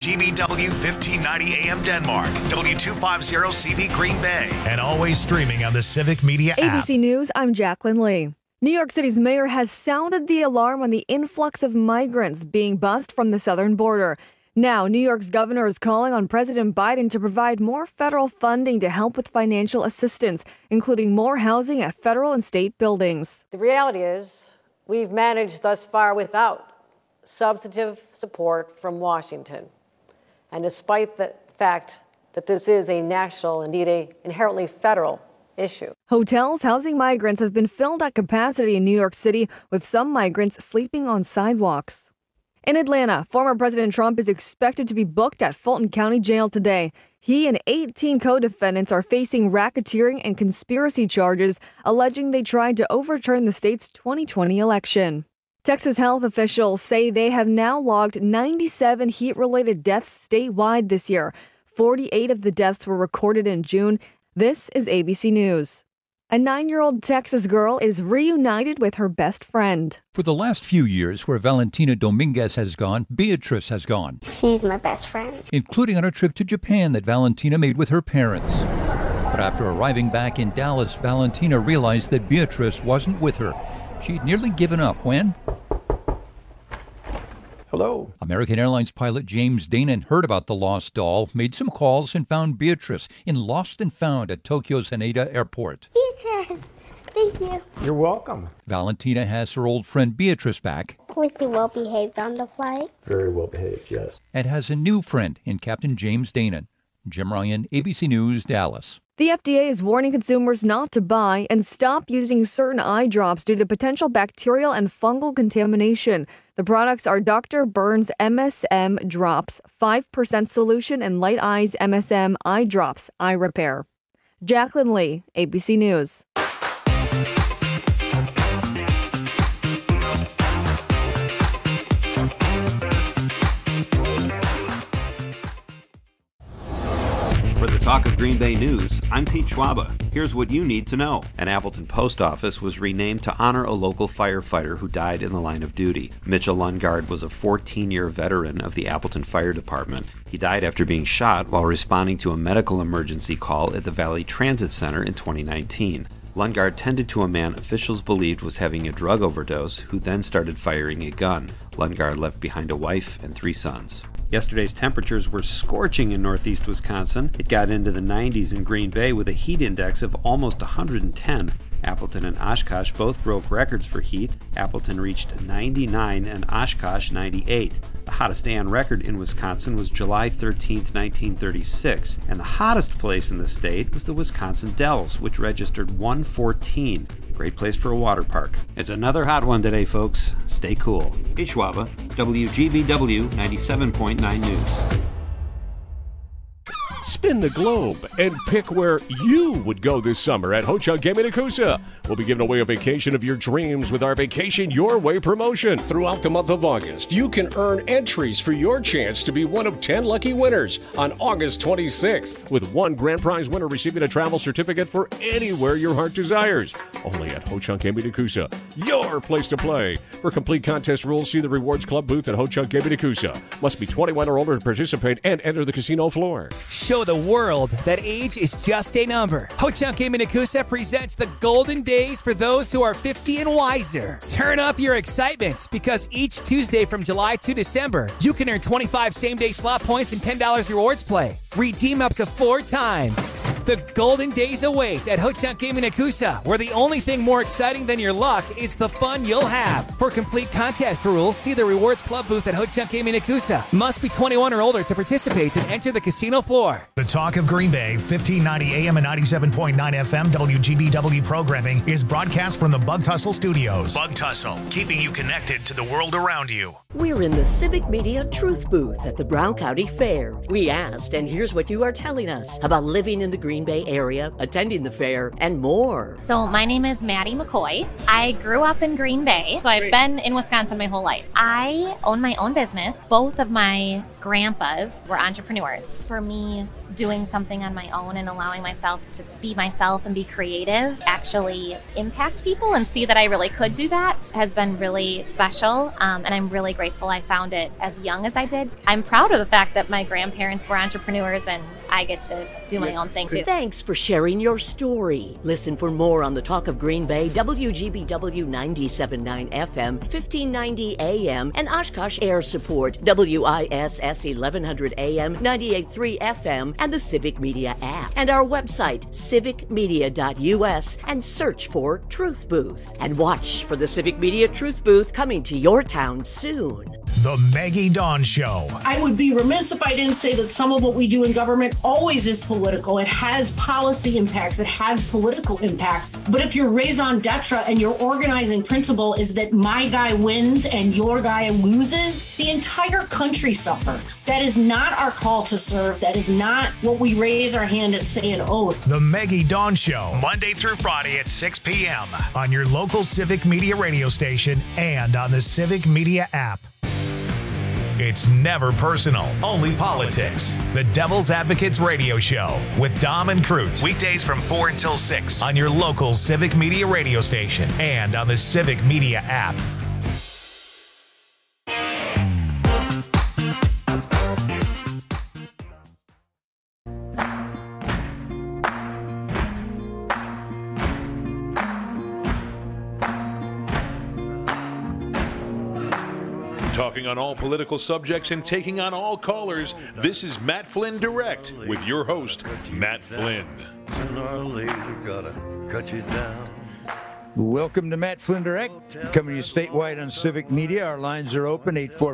WGBW 1590 AM Denmark, W250CV Green Bay, and always streaming on the Civic Media app. ABC News, I'm Jacqueline Lee. New York City's mayor has sounded the alarm on the influx of migrants being bussed from the southern border. Now, New York's governor is calling on President Biden to provide more federal funding to help with financial assistance, including more housing at federal and state buildings. The reality is we've managed thus far without substantive support from Washington. And despite the fact that this is a national, indeed an inherently federal issue. Hotels housing migrants have been filled at capacity in New York City, with some migrants sleeping on sidewalks. In Atlanta, former President Trump is expected to be booked at Fulton County Jail today. He and 18 co-defendants are facing racketeering and conspiracy charges, alleging they tried to overturn the state's 2020 election. Texas health officials say they have now logged 97 heat-related deaths statewide this year. 48 of the deaths were recorded in June. This is ABC News. A 9-year-old Texas girl is reunited with her best friend. For the last few years, where Valentina Dominguez has gone, Beatrice has gone. She's my best friend. Including on a trip to Japan that Valentina made with her parents. But after arriving back in Dallas, Valentina realized that Beatrice wasn't with her. She'd nearly given up when... Hello. American Airlines pilot James Danon heard about the lost doll, made some calls, and found Beatrice in Lost and Found at Tokyo's Haneda Airport. Beatrice, thank you. You're welcome. Valentina has her old friend Beatrice back. Was he well behaved on the flight? Very well behaved, yes. And has a new friend in Captain James Danon. Jim Ryan, ABC News, Dallas. The FDA is warning consumers not to buy and stop using certain eye drops due to potential bacterial and fungal contamination. The products are Dr. Burns MSM Drops, 5% solution, and Light Eyes MSM Eye Drops, Eye Repair. Jacqueline Lee, ABC News. For the Talk of Green Bay News, I'm Pete Schwaba. Here's what you need to know. An Appleton post office was renamed to honor a local firefighter who died in the line of duty. Mitchell Lundgaard was a 14-year veteran of the Appleton Fire Department. He died after being shot while responding to a medical emergency call at the Valley Transit Center in 2019. Lundgaard tended to a man officials believed was having a drug overdose, who then started firing a gun. Lundgaard left behind a wife and 3 sons. Yesterday's temperatures were scorching in northeast Wisconsin. It got into the 90s in Green Bay with a heat index of almost 110. Appleton and Oshkosh both broke records for heat. Appleton reached 99 and Oshkosh 98. The hottest day on record in Wisconsin was July 13, 1936, and the hottest place in the state was the Wisconsin Dells, which registered 114. Great place for a water park. It's another hot one today, folks. Stay cool. Hey, Schwaba, WGBW 97.9 News. Spin the globe and pick where you would go this summer at Ho-Chunk Gaming at Coosa. We'll be giving away a vacation of your dreams with our Vacation Your Way promotion. Throughout the month of August, you can earn entries for your chance to be one of 10 lucky winners on August 26th, with one grand prize winner receiving a travel certificate for anywhere your heart desires. Only at Ho-Chunk Gaming at Coosa, your place to play. For complete contest rules, see the Rewards Club booth at Ho-Chunk Gaming at Coosa. Must be 21 or older to participate and enter the casino floor. Show the world that age is just a number. Ho-Chunk Gaming at Coosa presents the golden days for those who are 50 and wiser. Turn up your excitement, because each Tuesday from July to December, you can earn 25 same-day slot points and $10 rewards play. Redeem up to 4 times. The golden days await at Ho-Chunk Gaming at Coosa, where the only thing more exciting than your luck is the fun you'll have. For complete contest rules, see the Rewards Club booth at Ho-Chunk Gaming at Coosa. Must be 21 or older to participate and enter the casino floor. The Talk of Green Bay, 1590 AM and 97.9 FM WGBW programming is broadcast from the Bug Tussle Studios. Bug Tussle, keeping you connected to the world around you. We're in the Civic Media Truth Booth at the Brown County Fair. We asked, and here's here's what you are telling us about living in the Green Bay area, attending the fair, and more. So my name is Maddie McCoy. I grew up in Green Bay, so I've been in Wisconsin my whole life. I own my own business. Both of my grandpas were entrepreneurs. For me, doing something on my own and allowing myself to be myself and be creative, actually impact people and see that I really could do that has been really special. And I'm really grateful I found it as young as I did. I'm proud of the fact that my grandparents were entrepreneurs and I get to do my own thing too. Thanks for sharing your story. Listen for more on the Talk of Green Bay, WGBW 97.9 FM, 1590 AM, and Oshkosh Air Support, WISS 1100 AM, 98.3 FM, and the Civic Media app. And our website, civicmedia.us, and search for Truth Booth. And watch for the Civic Media Truth Booth coming to your town soon. The Maggie Dawn Show. I would be remiss if I didn't say that some of what we do in government always is political. It has policy impacts. It has political impacts. But if your raison d'etre and your organizing principle is that my guy wins and your guy loses, the entire country suffers. That is not our call to serve. That is not what we raise our hand and say an oath. The Maggie Dawn Show, Monday through Friday at 6 p.m. on your local Civic Media radio station and on the Civic Media app. It's never personal, only politics. The Devil's Advocates Radio Show with Dom and Crute. Weekdays from 4 until 6 on your local Civic Media radio station and on the Civic Media app. Talking on all political subjects and taking on all callers, this is Matt Flynn Direct with your host, Matt Flynn. Welcome to Matt Flynn Direct, coming to you statewide on Civic Media. Our lines are open,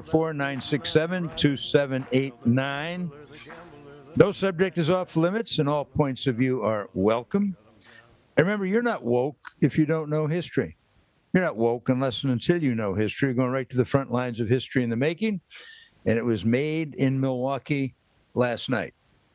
844-967-2789. No subject is off limits, and all points of view are welcome. And remember, you're not woke if you don't know history. You're not woke unless and until you know history. You're going right to the front lines of history in the making, and it was made in Milwaukee last night.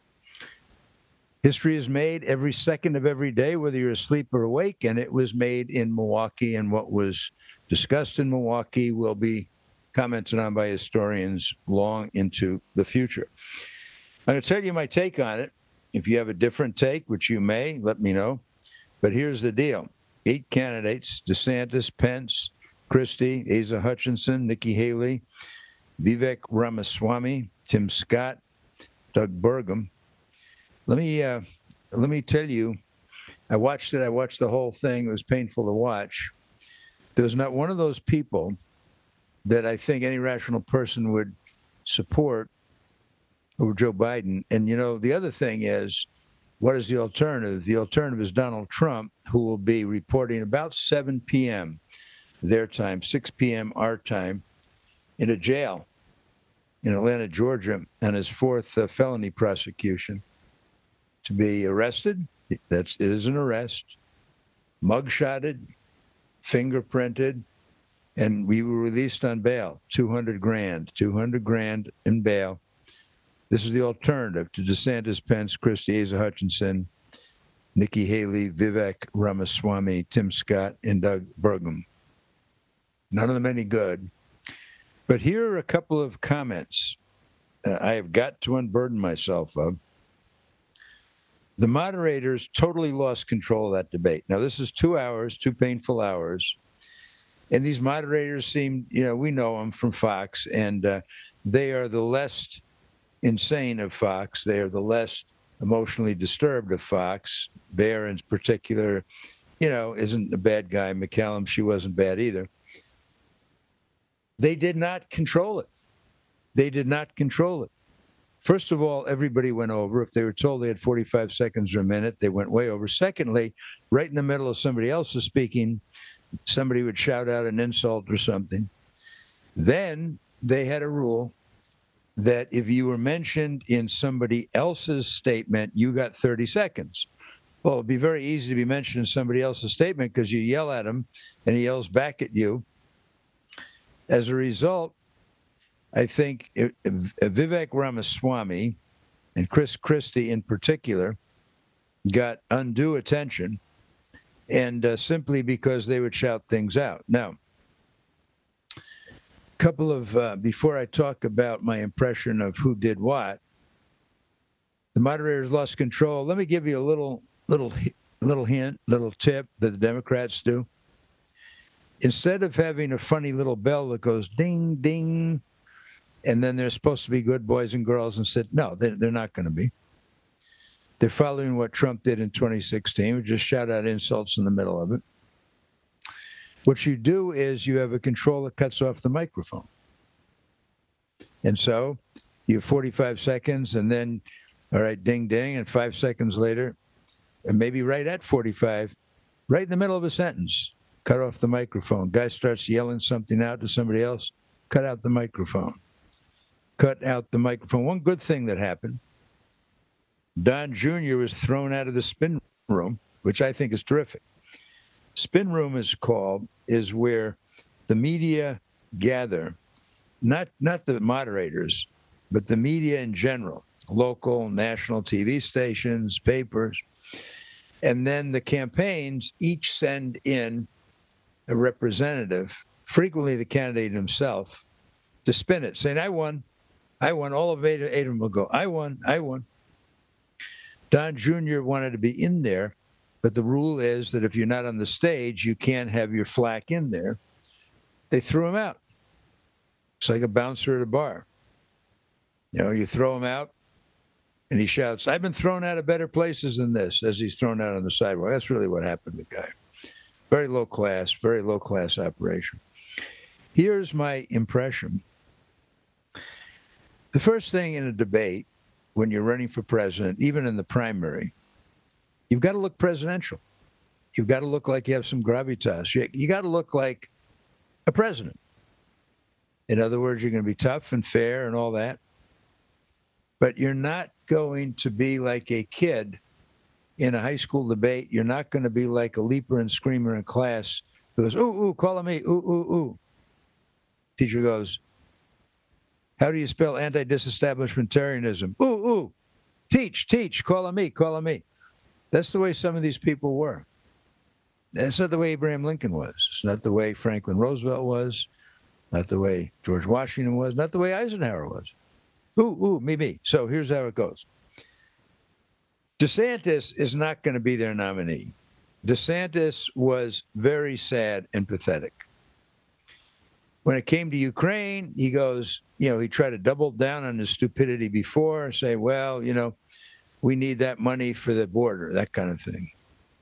History is made every second of every day, whether you're asleep or awake, and it was made in Milwaukee, and what was discussed in Milwaukee will be commented on by historians long into the future. I'm going to tell you my take on it. If you have a different take, which you may, let me know. But here's the deal. 8 candidates: DeSantis, Pence, Christie, Asa Hutchinson, Nikki Haley, Vivek Ramaswamy, Tim Scott, Doug Burgum. Let me tell you, I watched it. I watched the whole thing. It was painful to watch. There was not one of those people that I think any rational person would support over Joe Biden. And, you know, the other thing is, what is the alternative? The alternative is Donald Trump, who will be reporting about 7 p.m. their time, 6 p.m. our time, in a jail in Atlanta, Georgia, on his 4th felony prosecution, to be arrested. It is an arrest, mugshotted, fingerprinted, and we were released on bail, $200,000 in bail. This is the alternative to DeSantis, Pence, Christie, Asa Hutchinson, Nikki Haley, Vivek Ramaswamy, Tim Scott, and Doug Burgum. None of them any good. But here are a couple of comments I have got to unburden myself of. The moderators totally lost control of that debate. Now, this is 2 hours, 2 painful hours. And these moderators seem, you know, we know them from Fox, and they are the less insane of Fox. They are the less emotionally disturbed of Fox. Bear in particular, you know, isn't a bad guy. McCallum, she wasn't bad either. They did not control it. They did not control it. First of all, everybody went over. If they were told they had 45 seconds or a minute, they went way over. Secondly, right in the middle of somebody else's speaking, somebody would shout out an insult or something. Then they had a rule that if you were mentioned in somebody else's statement, you got 30 seconds. Well, it'd be very easy to be mentioned in somebody else's statement because you yell at him and he yells back at you. As a result, I think Vivek Ramaswamy and Chris Christie in particular, got undue attention, and simply because they would shout things out. Now, couple of before I talk about my impression of who did what, the moderators lost control. Let me give you a little hint, little tip that the Democrats do. Instead of having a funny little bell that goes ding, ding, and then they're supposed to be good boys and girls and said, no, they're not going to be. They're following what Trump did in 2016, which just shout out insults in the middle of it. What you do is you have a control that cuts off the microphone. And so you have 45 seconds and then, all right, ding, ding, and 5 seconds later, and maybe right at 45, right in the middle of a sentence, cut off the microphone. Guy starts yelling something out to somebody else, cut out the microphone. Cut out the microphone. One good thing that happened, Don Jr. was thrown out of the spin room, which I think is terrific. Spin room is where the media gather, not the moderators, but the media in general, local, national TV stations, papers. And then the campaigns each send in a representative, frequently the candidate himself, to spin it, saying, I won. All of eight of them will go, I won. Don Jr. wanted to be in there, but the rule is that if you're not on the stage, you can't have your flack in there. They threw him out. It's like a bouncer at a bar. You know, you throw him out, and he shouts, I've been thrown out of better places than this, as he's thrown out on the sidewalk. That's really what happened to the guy. Very low class operation. Here's my impression. The first thing in a debate, when you're running for president, even in the primary, you've got to look presidential. You've got to look like you have some gravitas. You got to look like a president. In other words, you're going to be tough and fair and all that. But you're not going to be like a kid in a high school debate. You're not going to be like a leaper and screamer in class who goes, ooh, ooh, calling me, ooh, ooh, ooh. Teacher goes, how do you spell anti-disestablishmentarianism? Ooh, ooh, teach, calling me. That's the way some of these people were. That's not the way Abraham Lincoln was. It's not the way Franklin Roosevelt was, not the way George Washington was, not the way Eisenhower was. Ooh, ooh, me. So here's how it goes. DeSantis is not going to be their nominee. DeSantis was very sad and pathetic. When it came to Ukraine, he goes, he tried to double down on his stupidity before, say, well, we need that money for the border, that kind of thing.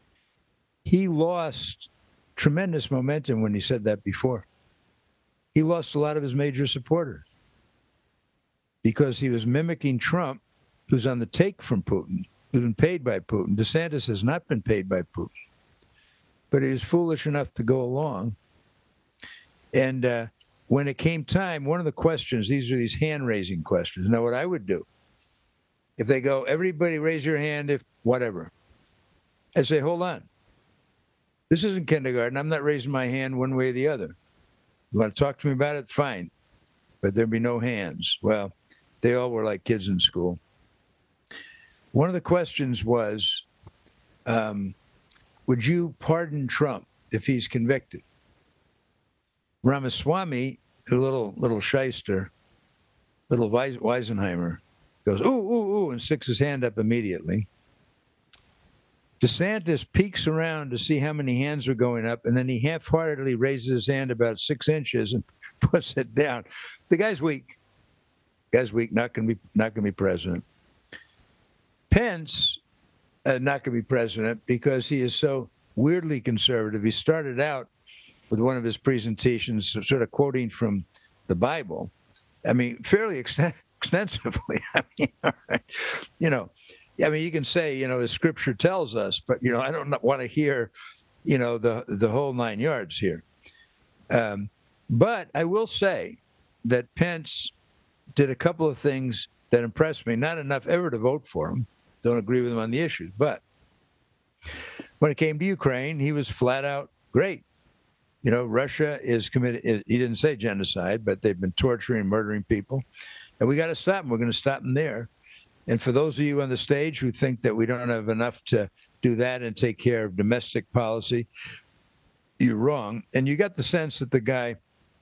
He lost tremendous momentum when he said that before. He lost a lot of his major supporters because he was mimicking Trump, who's on the take from Putin, who's been paid by Putin. DeSantis has not been paid by Putin, but he was foolish enough to go along. And when it came time, one of the questions, these are these hand-raising questions. Now, what I would do, if they go, everybody raise your hand if whatever, I'd say, hold on. This isn't kindergarten. I'm not raising my hand one way or the other. You want to talk to me about it? Fine. But there'd be no hands. Well, they all were like kids in school. One of the questions was, would you pardon Trump if he's convicted? Ramaswamy, a little shyster, little Weisenheimer, goes, ooh, ooh, ooh, and sticks his hand up immediately. DeSantis peeks around to see how many hands are going up, and then he half-heartedly raises his hand about 6 inches and puts it down. The guy's weak. Not going to be president. Pence, not going to be president because he is so weirdly conservative. He started out with one of his presentations sort of quoting from the Bible. I mean, fairly extensively. I mean, all right. You can say, the scripture tells us, but, I don't want to hear, the whole 9 yards here. But I will say that Pence did a couple of things that impressed me. Not enough ever to vote for him. Don't agree with him on the issues. But when it came to Ukraine, he was flat out great. Russia is committed. He didn't say genocide, but they've been torturing and murdering people. And we got to stop them. We're going to stop them there. And for those of you on the stage who think that we don't have enough to do that and take care of domestic policy, you're wrong. And you got the sense that the guy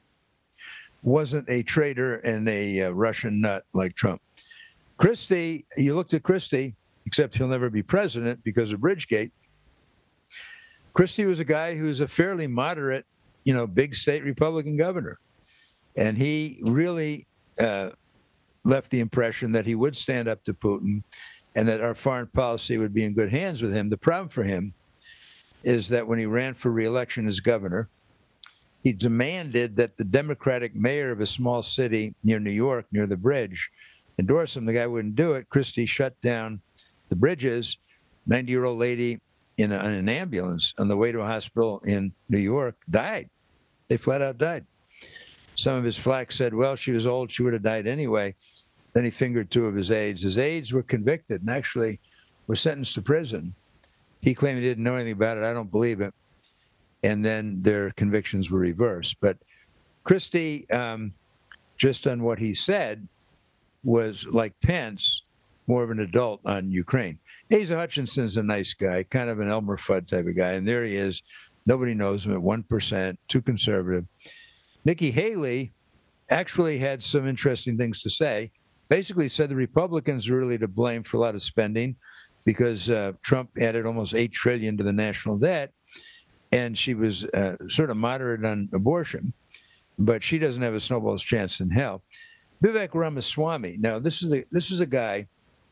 wasn't a traitor and a Russian nut like Trump. Christie, you looked at Christie, except he'll never be president because of Bridgegate. Christie was a guy who's a fairly moderate, big state Republican governor. And he really left the impression that he would stand up to Putin and that our foreign policy would be in good hands with him. The problem for him is that when he ran for re-election as governor, he demanded that the Democratic mayor of a small city near New York, near the bridge, endorse him. The guy wouldn't do it. Christie shut down the bridges. 90-year-old lady in an ambulance on the way to a hospital in New York died. They flat out died. Some of his flack said, well, she was old. She would have died anyway. Then he fingered 2 of his aides. His aides were convicted and actually were sentenced to prison. He claimed he didn't know anything about it. I don't believe it. And then their convictions were reversed. But Christie, just on what he said, was like Pence, more of an adult on Ukraine. Asa Hutchinson's a nice guy, kind of an Elmer Fudd type of guy. And there he is. Nobody knows him at 1%, too conservative. Nikki Haley actually had some interesting things to say. Basically said the Republicans are really to blame for a lot of spending because Trump added almost $8 trillion to the national debt. And she was sort of moderate on abortion, but she doesn't have a snowball's chance in hell. Vivek Ramaswamy. Now, this is a guy,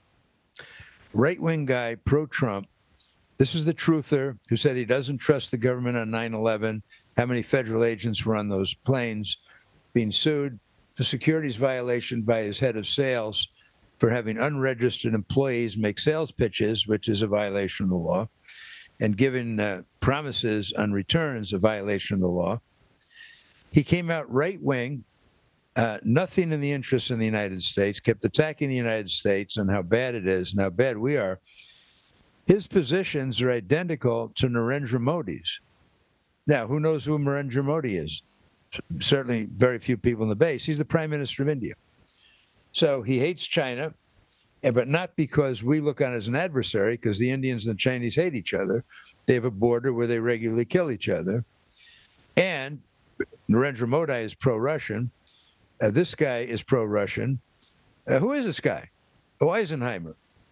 right-wing guy, pro-Trump. This is the truther who said he doesn't trust the government on 9/11. How many federal agents were on those planes being sued for securities violation by his head of sales for having unregistered employees make sales pitches, which is a violation of the law, and giving promises on returns, a violation of the law. He came out right-wing, nothing in the interest in the United States, kept attacking the United States and how bad it is and how bad we are. His positions are identical to Narendra Modi's. Now, who knows who Narendra Modi is? Certainly very few people in the base. He's the prime minister of India. So he hates China, but not because we look on as an adversary, because the Indians and the Chinese hate each other. They have a border where they regularly kill each other. And Narendra Modi is pro-Russian. This guy is pro-Russian. Who is this guy? Oh, Eisenhower.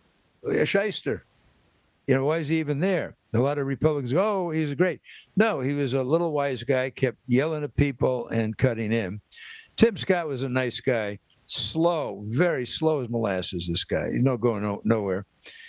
A shyster. Why is he even there? A lot of Republicans go, oh, he's great. No, he was a little wise guy, kept yelling at people and cutting in. Tim Scott was a nice guy. Slow, very slow as molasses, this guy. Going nowhere.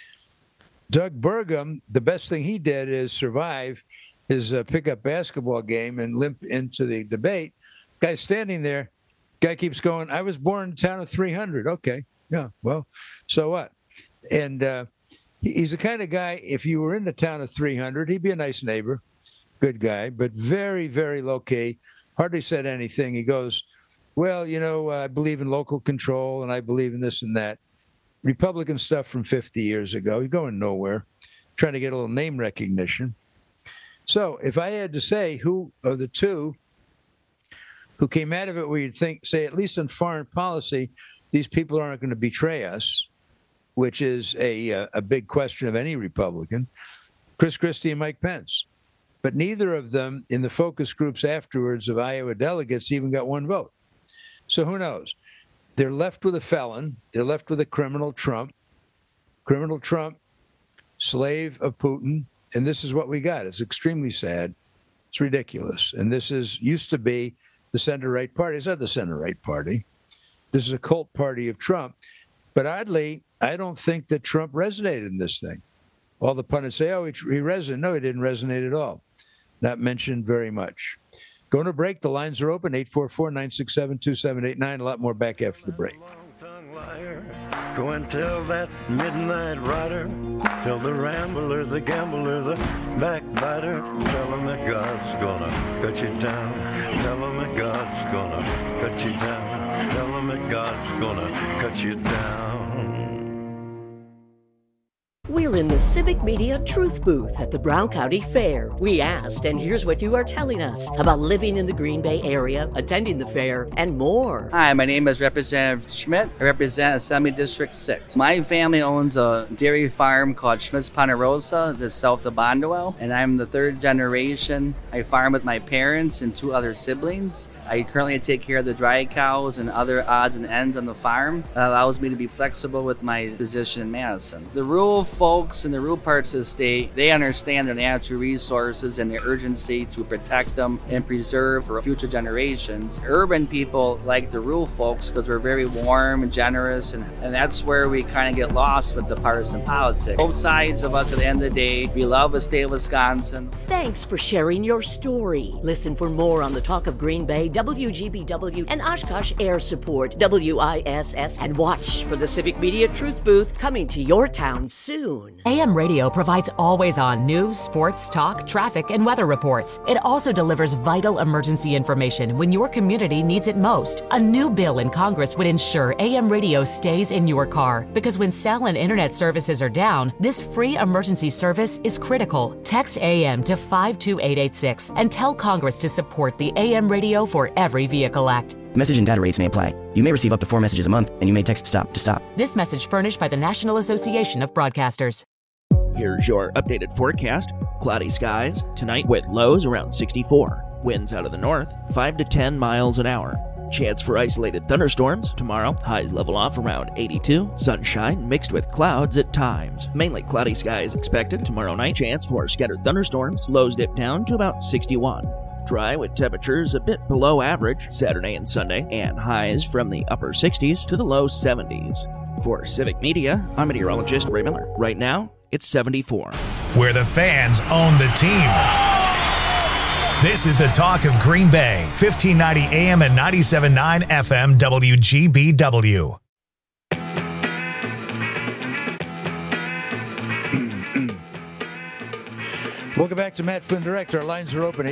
Doug Burgum, the best thing he did is survive his pickup basketball game and limp into the debate. Guy's standing there. Guy keeps going, I was born in a town of 300. Okay, yeah, well, so what? And he's the kind of guy, if you were in the town of 300, he'd be a nice neighbor, good guy, but very, very low-key, hardly said anything. He goes, well, I believe in local control, and I believe in this and that. Republican stuff from 50 years ago. You're going nowhere, trying to get a little name recognition. So if I had to say who of the two who came out of it where you'd say, at least in foreign policy, these people aren't going to betray us, which is a big question of any Republican, Chris Christie and Mike Pence. But neither of them in the focus groups afterwards of Iowa delegates even got one vote. So who knows? They're left with a felon. They're left with a criminal Trump, slave of Putin. And this is what we got. It's extremely sad. It's ridiculous. And this used to be the center-right party. It's not the center-right party. This is a cult party of Trump. But oddly, I don't think that Trump resonated in this thing. All the pundits say, oh, he resonated. No, he didn't resonate at all. Not mentioned very much. Going to break. The lines are open, 844-967-2789. A lot more back after the break. Go and tell that midnight rider, tell the rambler, the gambler, the backbiter, tell him that God's gonna cut you down. Tell him that God's gonna cut you down. Tell him that God's gonna cut you down. We're We're in the Civic Media Truth Booth at the Brown County Fair. We asked, and here's what you are telling us about living in the Green Bay area, attending the fair, and more. Hi, my name is Representative Schmidt. I represent Assembly District 6. My family owns a dairy farm called Schmidt's Ponderosa, just south of Bondwell, and I'm the third generation. I farm with my parents and 2 other siblings. I currently take care of the dry cows and other odds and ends on the farm. That allows me to be flexible with my position in Madison. The rural folks in the rural parts of the state, they understand their natural resources and the urgency to protect them and preserve for future generations. Urban people like the rural folks because we're very warm and generous, and that's where we kind of get lost with the partisan politics. Both sides of us at the end of the day, we love the state of Wisconsin. Thanks for sharing your story. Listen for more on the Talk of Green Bay, WGBW, and Oshkosh Air Support, WISS, and watch for the Civic Media Truth Booth coming to your town soon. AM radio provides always-on news, sports, talk, traffic, and weather reports. It also delivers vital emergency information when your community needs it most. A new bill in Congress would ensure AM radio stays in your car, because when cell and internet services are down, this free emergency service is critical. Text AM to 52886 and tell Congress to support the AM radio for Every Vehicle Act. Message and data rates may apply. You may receive up to 4 messages a month, and you may text STOP to stop. This message furnished by the National Association of Broadcasters. Here's your updated forecast. Cloudy skies tonight with lows around 64. Winds out of the north, 5 to 10 miles an hour. Chance for isolated thunderstorms tomorrow. Highs level off around 82. Sunshine mixed with clouds at times. Mainly cloudy skies expected tomorrow night. Chance for scattered thunderstorms. Lows dip down to about 61. Dry with temperatures a bit below average Saturday and Sunday, and highs from the upper 60s to the low 70s. For Civic Media, I'm meteorologist Ray Miller. Right now, it's 74. Where the fans own the team. This is the Talk of Green Bay, 1590 AM and 97.9 FM WGBW. Welcome back to Matt Flynn Direct. Our lines are open,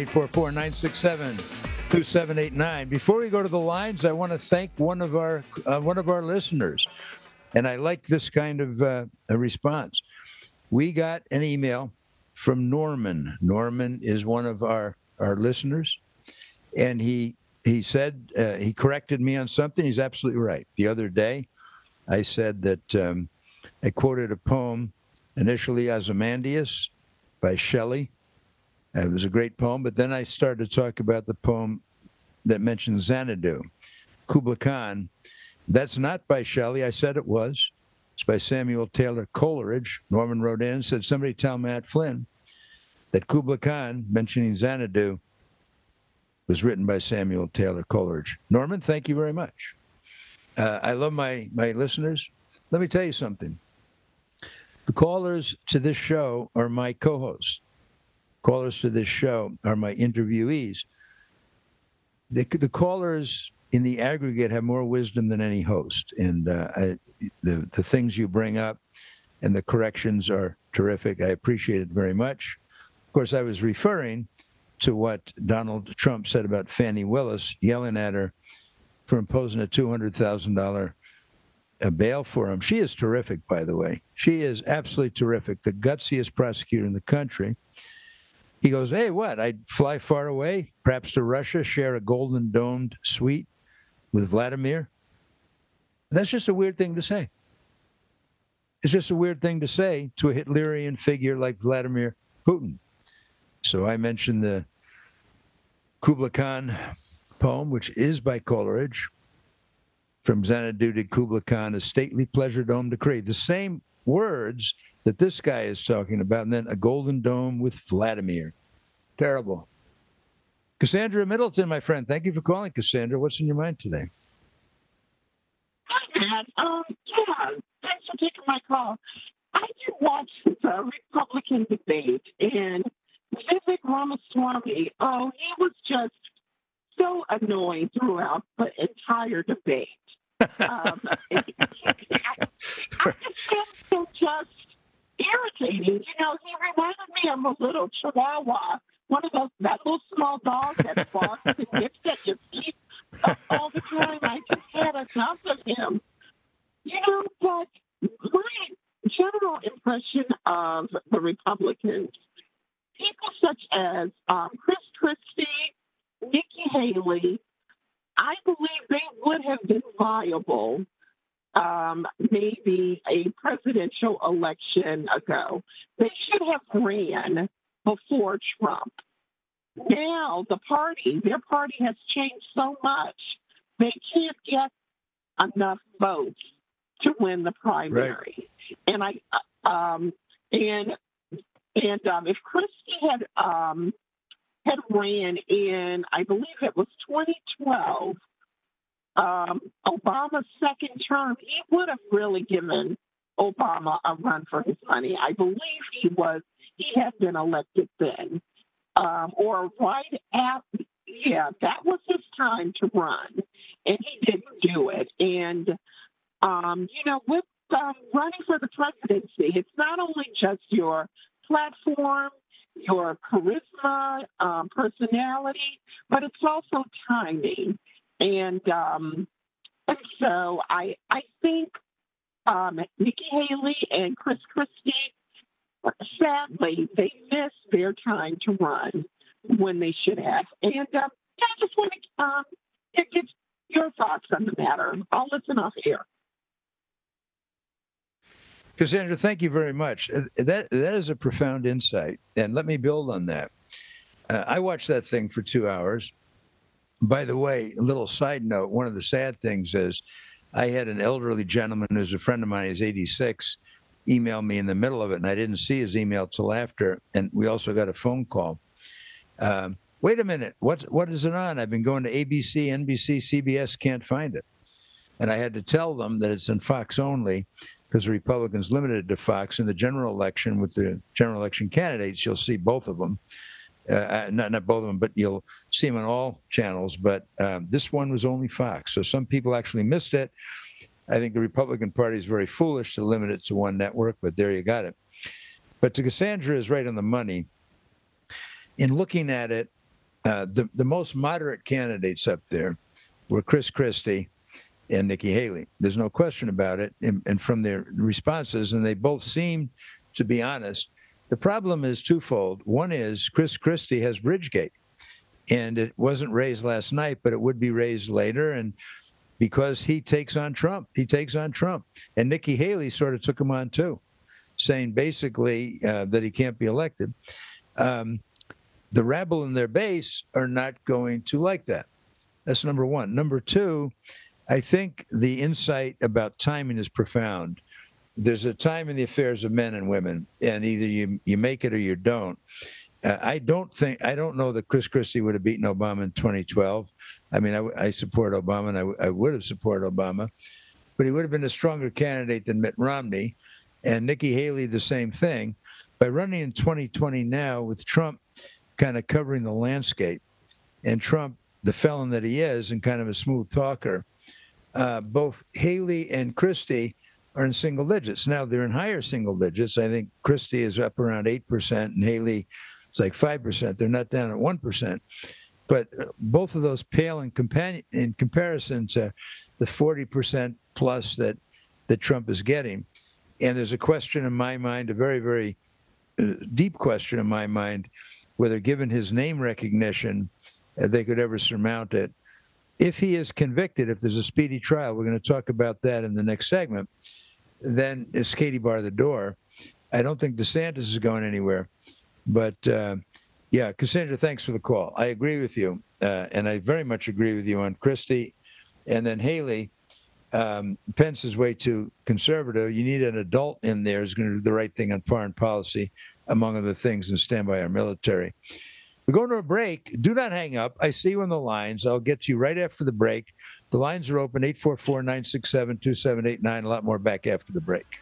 844-967-2789. Before we go to the lines, I want to thank one of our listeners, and I like this kind of a response. We got an email from Norman. Norman is one of our listeners, and he said he corrected me on something. He's absolutely right. The other day, I said that I quoted a poem, initially Ozymandias, by Shelley. It was a great poem, but then I started to talk about the poem that mentions Xanadu, Kubla Khan. That's not by Shelley. I said it was. It's by Samuel Taylor Coleridge. Norman wrote in and said, somebody tell Matt Flynn that Kubla Khan, mentioning Xanadu, was written by Samuel Taylor Coleridge. Norman, thank you very much. I love my listeners. Let me tell you something. The callers to this show are my co-hosts. Callers to this show are my interviewees. The callers in the aggregate have more wisdom than any host. And the things you bring up and the corrections are terrific. I appreciate it very much. Of course, I was referring to what Donald Trump said about Fannie Willis, yelling at her for imposing a $200,000 bail for him. She is terrific, by the way. She is absolutely terrific, the gutsiest prosecutor in the country. He goes, hey, what? I'd fly far away, perhaps to Russia, share a golden-domed suite with Vladimir. That's just a weird thing to say. It's just a weird thing to say to a Hitlerian figure like Vladimir Putin. So I mentioned the Kubla Khan poem, which is by Coleridge, from Xanadu to Kubla Khan, a stately pleasure dome decree. The same words that this guy is talking about, and then a golden dome with Vladimir. Terrible. Cassandra Middleton, my friend, thank you for calling, Cassandra. What's in your mind today? Hi, Matt. Thanks for taking my call. I did watch the Republican debate, and Vivek Ramaswamy, he was just so annoying throughout the entire debate. I just found him just irritating. You know, he reminded me of a little chihuahua, that little small dog that barks and nips at your feet all the time. I just had enough of him. You know, but my general impression of the Republicans, people such as Chris Christie, Nikki Haley, I believe they would have been viable maybe a presidential election ago. They should have ran before Trump. Now their party has changed so much, they can't get enough votes to win the primary. Right. And if Christie had ran in, I believe it was 2012, Obama's second term, he would have really given Obama a run for his money. I believe he had been elected then. Or right after, that was his time to run, and he didn't do it. And, with running for the presidency, it's not only just your platform, your charisma, personality, but it's also timing. And so I think Nikki Haley and Chris Christie, sadly, they missed their time to run when they should have. And I just want to get your thoughts on the matter. I'll listen off air. Cassandra, thank you very much. That is a profound insight. And let me build on that. I watched that thing for 2 hours. By the way, a little side note, one of the sad things is I had an elderly gentleman who's a friend of mine, he's 86, email me in the middle of it, and I didn't see his email till after, and we also got a phone call. Wait a minute, what is it on? I've been going to ABC, NBC, CBS, can't find it. And I had to tell them that it's in Fox only, because the Republicans limited it to Fox. In the general election, with the general election candidates, you'll see both of them. Not both of them, but you'll see them on all channels. But this one was only Fox. So some people actually missed it. I think the Republican Party is very foolish to limit it to one network, but there you got it. But to Cassandra is right on the money. In looking at it, the most moderate candidates up there were Chris Christie and Nikki Haley. There's no question about it. And from their responses, and they both seem to be honest. The problem is twofold. One is Chris Christie has Bridgegate, and it wasn't raised last night, but it would be raised later. And because he takes on Trump. And Nikki Haley sort of took him on too, saying basically that he can't be elected. The rabble in their base are not going to like that. That's number one. Number two, I think the insight about timing is profound. There's a time in the affairs of men and women, and either you make it or you don't. I don't know that Chris Christie would have beaten Obama in 2012. I mean, I support Obama, and I would have supported Obama, but he would have been a stronger candidate than Mitt Romney, and Nikki Haley the same thing. By running in 2020 now with Trump kind of covering the landscape, and Trump, the felon that he is, and kind of a smooth talker, both Haley and Christie are in single digits. Now, they're in higher single digits. I think Christie is up around 8%, and Haley is like 5%. They're not down at 1%. But both of those pale in comparison to the 40% plus that Trump is getting. And there's a question in my mind, a very, very deep question in my mind, whether given his name recognition, they could ever surmount it. If he is convicted, if there's a speedy trial, we're going to talk about that in the next segment, then it's Katie bar the door. I don't think DeSantis is going anywhere. But, yeah, Cassandra, thanks for the call. I agree with you, and I very much agree with you on Christie. And then Haley, Pence is way too conservative. You need an adult in there who's going to do the right thing on foreign policy, among other things, and stand by our military. We're going to a break. Do not hang up. I see you on the lines. I'll get to you right after the break. The lines are open, 844-967-2789. A lot more back after the break.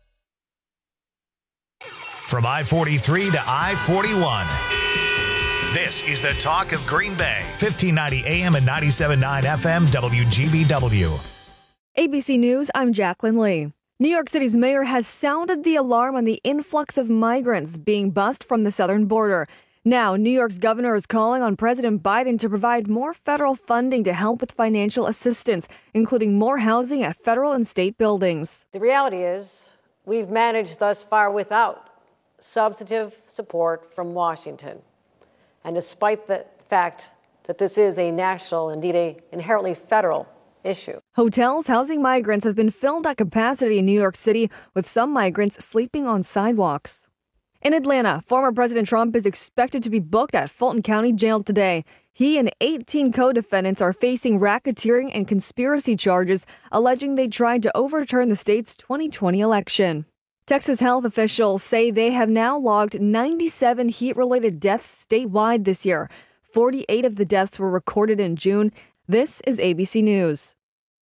From I-43 to I-41, This is the Talk of Green Bay, 1590 AM and 97.9 FM WGBW. ABC News, I'm Jacqueline Lee. New York City's mayor has sounded the alarm on the influx of migrants being bussed from the southern border. Now, New York's governor is calling on President Biden to provide more federal funding to help with financial assistance, including more housing at federal and state buildings. The reality is, we've managed thus far without substantive support from Washington. And despite the fact that this is a national, indeed an inherently federal issue. Hotels housing migrants have been filled at capacity in New York City, with some migrants sleeping on sidewalks. In Atlanta, former President Trump is expected to be booked at Fulton County Jail today. He and 18 co-defendants are facing racketeering and conspiracy charges, alleging they tried to overturn the state's 2020 election. Texas health officials say they have now logged 97 heat-related deaths statewide this year. 48 of the deaths were recorded in June. This is ABC News.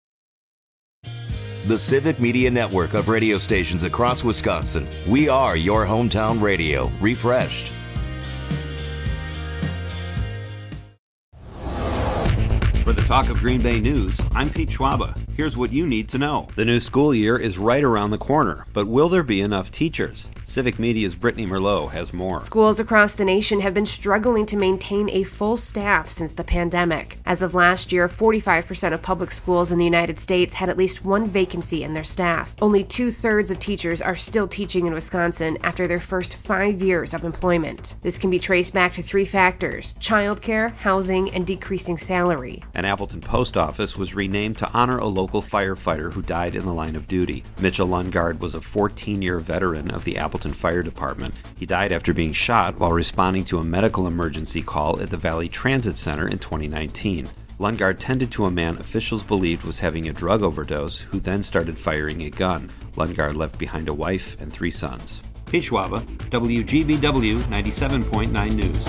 The Civic Media Network of radio stations across Wisconsin. We are your hometown radio, refreshed. For the Talk of Green Bay News, I'm Pete Schwaba. Here's what you need to know. The new school year is right around the corner, but will there be enough teachers? Civic Media's Brittany Merlot has more. Schools across the nation have been struggling to maintain a full staff since the pandemic. As of last year, 45% of public schools in the United States had at least one vacancy in their staff. Only 2/3 of teachers are still teaching in Wisconsin after their first 5 years of employment. This can be traced back to 3 factors: childcare, housing, and decreasing salary. An Appleton post office was renamed to honor a local firefighter who died in the line of duty. Mitchell Lundgaard was a 14-year veteran of the Appleton Fire Department. He died after being shot while responding to a medical emergency call at the Valley Transit Center in 2019. Lundgaard tended to a man officials believed was having a drug overdose, who then started firing a gun. Lundgaard left behind a wife and 3 sons. Pete Schwaba, WGBW 97.9 News.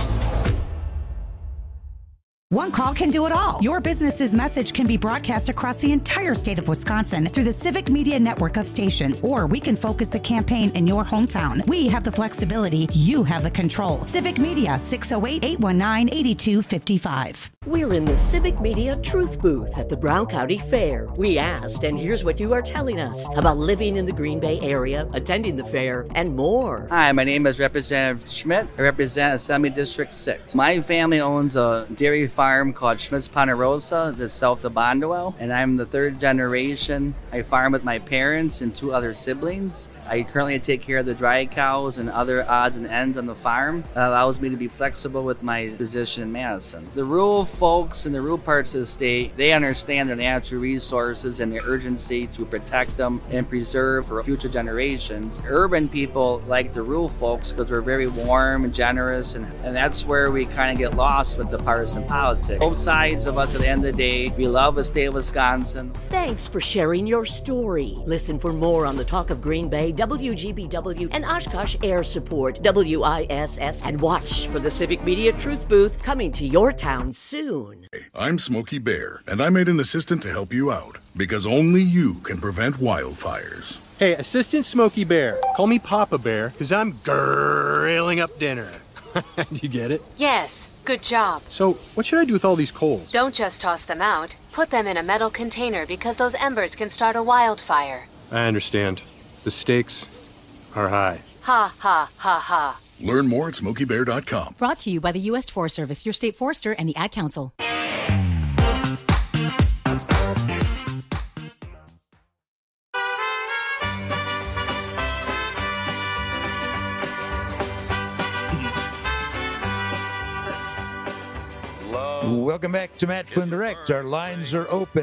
One call can do it all. Your business's message can be broadcast across the entire state of Wisconsin through the Civic Media network of stations, or we can focus the campaign in your hometown. We have the flexibility. You have the control. Civic Media, 608-819-8255. We're in the Civic Media Truth Booth at the Brown County Fair. We asked, and here's what you are telling us about living in the Green Bay area, attending the fair, and more. Hi, my name is Representative Schmidt. I represent Assembly District 6. My family owns a dairy farm called Schmidt's Ponderosa, that's south of Bonduel, and I'm the 3rd generation. I farm with my parents and 2 other siblings. I currently take care of the dry cows and other odds and ends on the farm. That allows me to be flexible with my position in Madison. The rural folks in the rural parts of the state, they understand their natural resources and the urgency to protect them and preserve for future generations. Urban people like the rural folks because we're very warm and generous, and that's where we kind of get lost with the partisan politics. Both sides of us at the end of the day, we love the state of Wisconsin. Thanks for sharing your story. Listen for more on the Talk of Green Bay, WGBW, and Oshkosh Air Support, WISS, and watch for the Civic Media Truth Booth coming to your town soon. I'm Smokey Bear, and I made an assistant to help you out, because only you can prevent wildfires. Hey, Assistant Smokey Bear, call me Papa Bear, because I'm grilling up dinner. Do you get it? Yes, good job. So, what should I do with all these coals? Don't just toss them out. Put them in a metal container because those embers can start a wildfire. I understand. The stakes are high. Ha, ha, ha, ha. Learn more at SmokeyBear.com. Brought to you by the U.S. Forest Service, your state forester, and the Ad Council. Welcome back to Matt Flynn Direct. Our lines are open,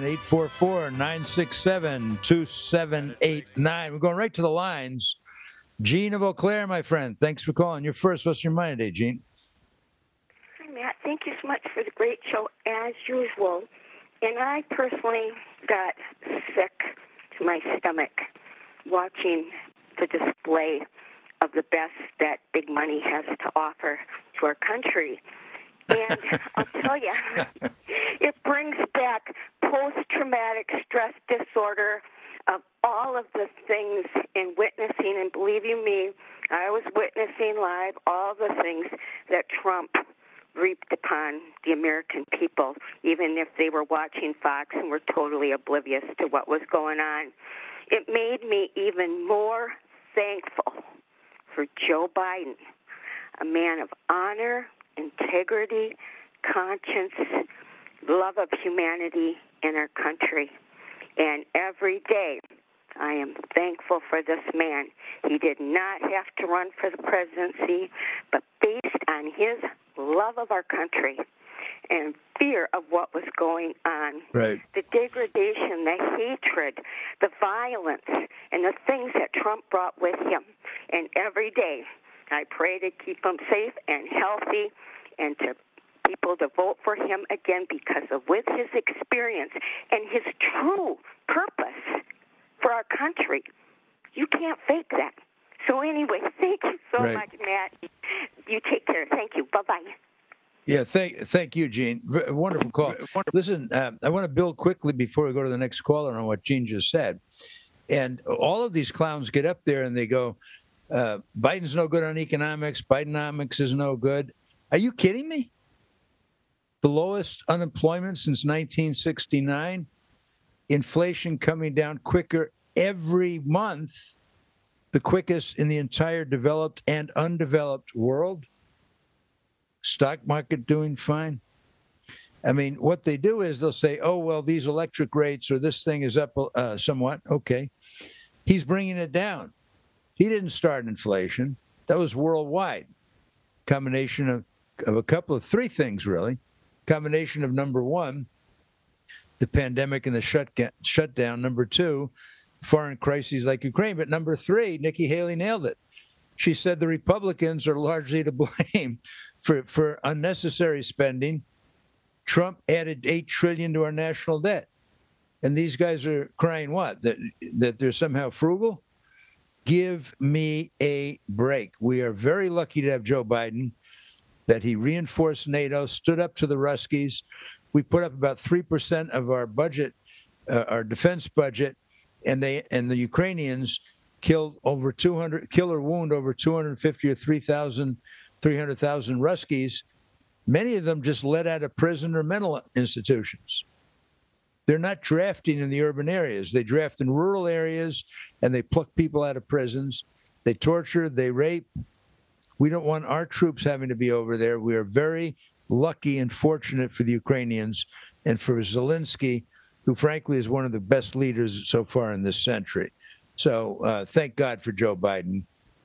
844-967-2789. We're going right to the lines. Gene of Eau Claire, my friend, thanks for calling. You're first. What's your mind today, Gene? Hi, Matt. Thank you so much for the great show, as usual. And I personally got sick to my stomach watching the display of the best that big money has to offer to our country. And I'll tell you, it brings back post-traumatic stress disorder of all of the things in witnessing. And believe you me, I was witnessing live all the things that Trump reaped upon the American people, even if they were watching Fox and were totally oblivious to what was going on. It made me even more thankful for Joe Biden, a man of honor, integrity, conscience, love of humanity in our country. And every day, I am thankful for this man. He did not have to run for the presidency, but based on his love of our country and fear of what was going on, right, the degradation, the hatred, the violence, and the things that Trump brought with him. And every day, I pray to keep him safe and healthy and to people to vote for him again because of with his experience and his true purpose for our country. You can't fake that. So anyway, thank you so much, Matt. You take care. Thank you. Bye-bye. Yeah, thank you, Gene. Wonderful call. Listen, I want to build quickly before we go to the next caller on what Gene just said. And all of these clowns get up there and they go, Biden's no good on economics. Bidenomics is no good. Are you kidding me? The lowest unemployment since 1969. Inflation coming down quicker every month, the quickest in the entire developed and undeveloped world. Stock market doing fine. I mean, what they do is they'll say, oh, well, these electric rates or this thing is up somewhat. Okay. He's bringing it down. He didn't start inflation. That was worldwide. Combination of a couple of three things, really. Combination of, number one, the pandemic and the shutdown. Number two, foreign crises like Ukraine. But number three, Nikki Haley nailed it. She said the Republicans are largely to blame for unnecessary spending. Trump added $8 trillion to our national debt. And these guys are crying what? That they're somehow frugal? Give me a break. We are very lucky to have Joe Biden, that he reinforced NATO, stood up to the Ruskies. We put up about 3% of our budget, our defense budget, and the Ukrainians killed over 200, kill or wound over 250 or 300,000 Ruskies. Many of them just let out of prison or mental institutions. They're not drafting in the urban areas. They draft in rural areas, and they pluck people out of prisons. They torture, they rape. We don't want our troops having to be over there. We are very lucky and fortunate for the Ukrainians and for Zelensky, who frankly is one of the best leaders so far in this century. So thank God for Joe Biden.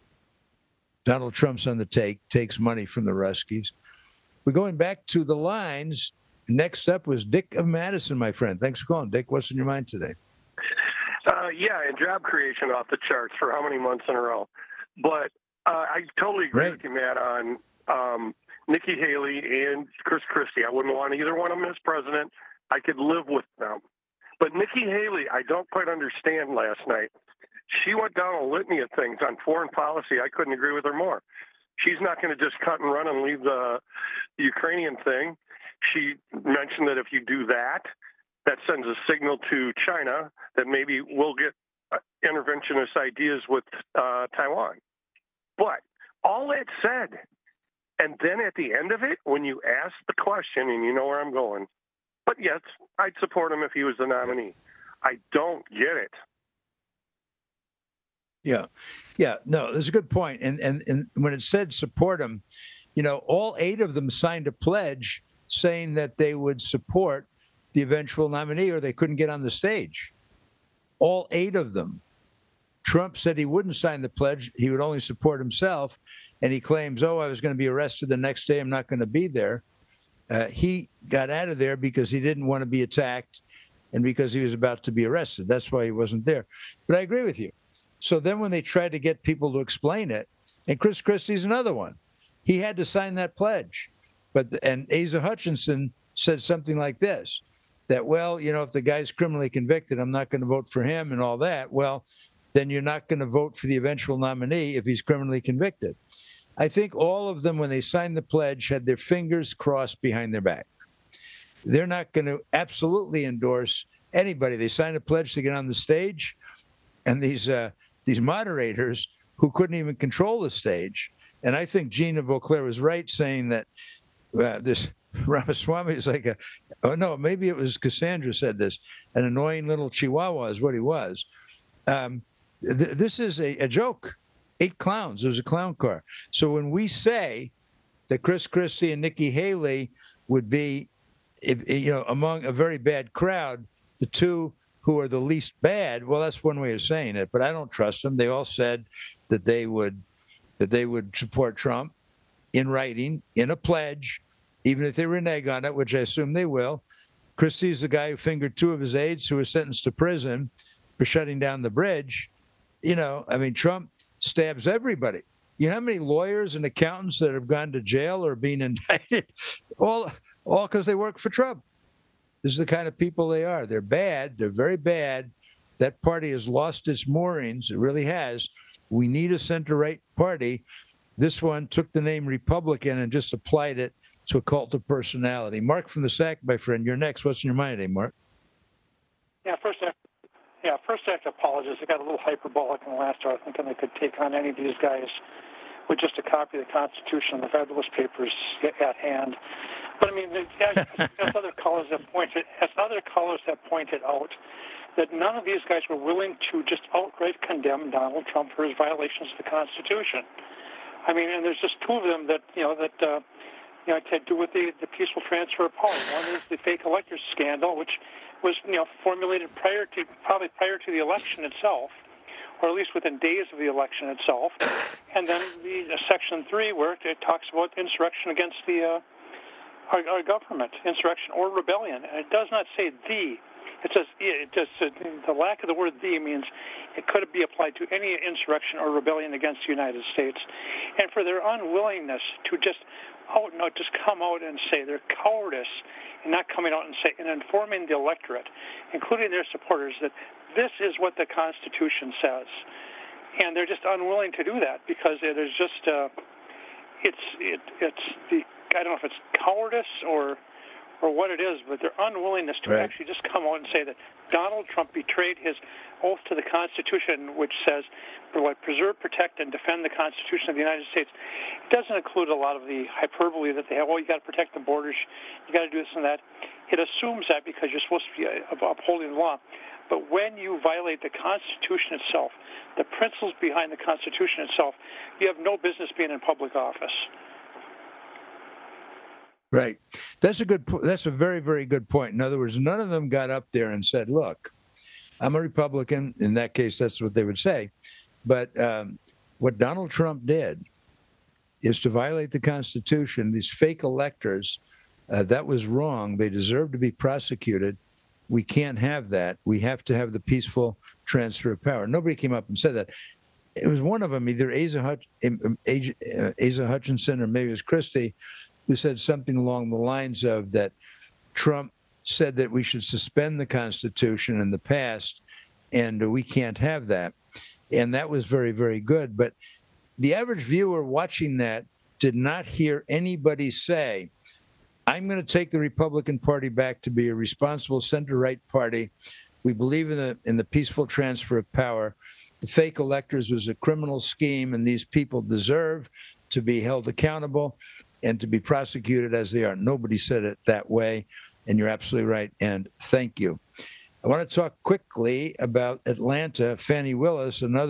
Donald Trump's on the take, takes money from the Ruskies. We're going back to the lines. Next up was Dick of Madison, my friend. Thanks for calling. Dick, what's in your mind today? Yeah, and job creation off the charts for how many months in a row. But I totally agree with you, Matt, on Nikki Haley and Chris Christie. I wouldn't want either one of them as president. I could live with them. But Nikki Haley, I don't quite understand last night. She went down a litany of things on foreign policy. I couldn't agree with her more. She's not going to just cut and run and leave the Ukrainian thing. She mentioned that if you do that, that sends a signal to China that maybe we'll get interventionist ideas with Taiwan. But all that said, and then at the end of it, when you ask the question, and you know where I'm going, but yes, I'd support him if he was the nominee. I don't get it. Yeah, no, that's a good point. And when it said support him, you know, all 8 of them signed a pledge saying that they would support the eventual nominee or they couldn't get on the stage. All 8 of them. Trump said he wouldn't sign the pledge. He would only support himself. And he claims, I was going to be arrested the next day. I'm not going to be there. He got out of there because he didn't want to be attacked and because he was about to be arrested. That's why he wasn't there. But I agree with you. So then when they tried to get people to explain it, and Chris Christie's another one, he had to sign that pledge. And Asa Hutchinson said something like this, that, well, you know, if the guy's criminally convicted, I'm not going to vote for him and all that. Well, then you're not going to vote for the eventual nominee if he's criminally convicted. I think all of them, when they signed the pledge, had their fingers crossed behind their back. They're not going to absolutely endorse anybody. They signed a pledge to get on the stage, and these moderators who couldn't even control the stage. And I think Gina Vauclair was right saying that this Ramaswamy is like maybe it was Cassandra said this, an annoying little chihuahua is what he was. This is a joke. 8 clowns. There's a clown car. So when we say that Chris Christie and Nikki Haley would be, among a very bad crowd, the two who are the least bad, well, that's one way of saying it. But I don't trust them. They all said that they would support Trump in writing, in a pledge, even if they renege on it, which I assume they will. Christie's the guy who fingered 2 of his aides who was sentenced to prison for shutting down the bridge. Trump stabs everybody. You know how many lawyers and accountants that have gone to jail or been indicted? All because they work for Trump. This is the kind of people they are. They're bad. They're very bad. That party has lost its moorings. It really has. We need a center-right party. This one took the name Republican and just applied it to a cult of personality. Mark from the SAC, my friend, you're next. What's in your mind today, Mark? First I have to apologize. I got a little hyperbolic in the last hour, thinking I could take on any of these guys with just a copy of the Constitution and the Federalist Papers at hand. But as other callers have pointed out, that none of these guys were willing to just outright condemn Donald Trump for his violations of the Constitution. And there's just 2 of them that to do with the peaceful transfer of power. One is the fake electors scandal, which was formulated prior to the election itself, or at least within days of the election itself. And then the Section 3, where it talks about insurrection against our government, insurrection or rebellion, and it does not say the. It says the lack of the word "the" means it could be applied to any insurrection or rebellion against the United States. And for their unwillingness to just come out and say their cowardice and not coming out and say and informing the electorate, including their supporters, that this is what the Constitution says, and they're just unwilling to do that because it is just I don't know if it's cowardice or what it is, but their unwillingness to actually just come out and say that Donald Trump betrayed his oath to the Constitution, which says, preserve, protect, and defend the Constitution of the United States. It doesn't include a lot of the hyperbole that they have. You got to protect the borders, you got to do this and that. It assumes that because you're supposed to be upholding the law. But when you violate the Constitution itself, the principles behind the Constitution itself, you have no business being in public office. Right. That's a very, very good point. In other words, none of them got up there and said, look, I'm a Republican. In that case, that's what they would say. But what Donald Trump did is to violate the Constitution. These fake electors, that was wrong. They deserve to be prosecuted. We can't have that. We have to have the peaceful transfer of power. Nobody came up and said that. It was one of them, either Asa Hutchinson or maybe it was Christie, who said something along the lines of that Trump said that we should suspend the Constitution in the past, and we can't have that. And that was very, very good. But the average viewer watching that did not hear anybody say, I'm going to take the Republican Party back to be a responsible center-right party. We believe in the peaceful transfer of power. The fake electors was a criminal scheme, and these people deserve to be held accountable and to be prosecuted as they are. Nobody said it that way, and you're absolutely right, and thank you. I want to talk quickly about Atlanta. Fani Willis and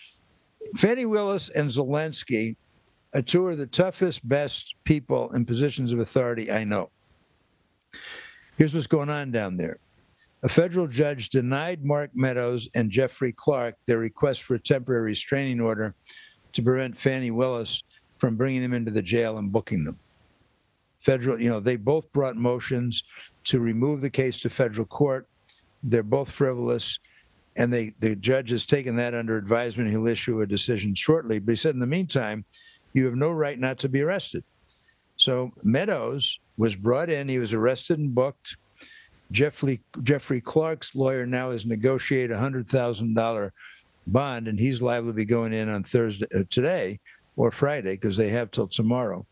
Zelensky are 2 of the toughest, best people in positions of authority I know. Here's what's going on down there. A federal judge denied Mark Meadows and Jeffrey Clark their request for a temporary restraining order to prevent Fani Willis from bringing them into the jail and booking them. They both brought motions to remove the case to federal court. They're both frivolous, and the judge has taken that under advisement. He'll issue a decision shortly. But he said, in the meantime, you have no right not to be arrested. So Meadows was brought in. He was arrested and booked. Jeffrey Clark's lawyer now has negotiated a $100,000 bond, and he's liable to be going in on today or Friday, because they have till tomorrow.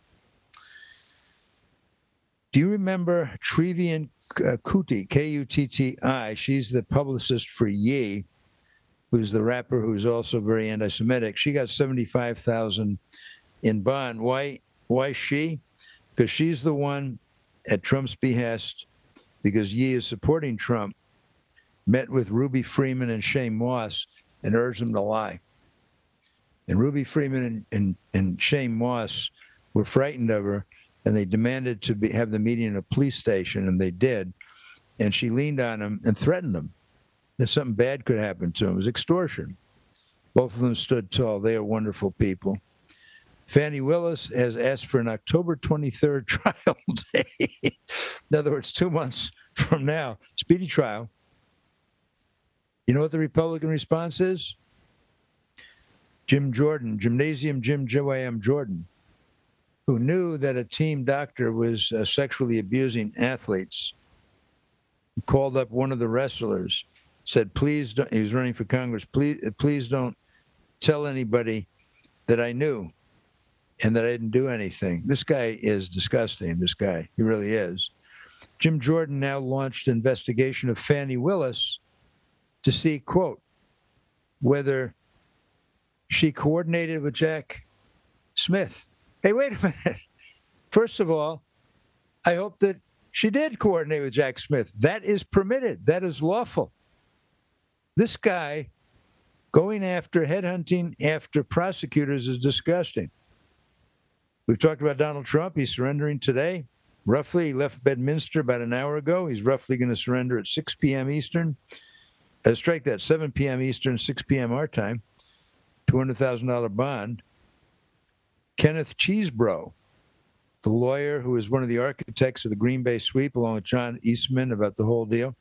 Do you remember Trevian Kutti, K-U-T-T-I? She's the publicist for Ye, who's the rapper who's also very anti-Semitic. She got $75,000 in bond. Why she? because she's the one at Trump's behest, because Ye is supporting Trump, met with Ruby Freeman and Shane Moss and urged them to lie. And Ruby Freeman and Shane Moss were frightened of her, and they demanded to have the meeting in a police station, and they did. And she leaned on them and threatened them that something bad could happen to them. It was extortion. Both of them stood tall. They are wonderful people. Fannie Willis has asked for an October 23rd trial date. In other words, 2 months from now, speedy trial. You know what the Republican response is? Jim Jordan, Gymnasium Jim Joam Jordan, who knew that a team doctor was sexually abusing athletes, called up one of the wrestlers, said, please don't, he was running for Congress, please don't tell anybody that I knew and that I didn't do anything. This guy is disgusting, this guy. He really is. Jim Jordan now launched an investigation of Fannie Willis to see, quote, whether she coordinated with Jack Smith. Hey, wait a minute. First of all, I hope that she did coordinate with Jack Smith. That is permitted. That is lawful. This guy going after headhunting after prosecutors is disgusting. We've talked about Donald Trump. He's surrendering today. Roughly, he left Bedminster about an hour ago. He's roughly going to surrender at 6 p.m. Eastern. Strike that, 7 p.m. Eastern, 6 p.m. our time. $200,000 bond. Kenneth Chesebro, the lawyer who is one of the architects of the Green Bay sweep, along with John Eastman, about the whole deal.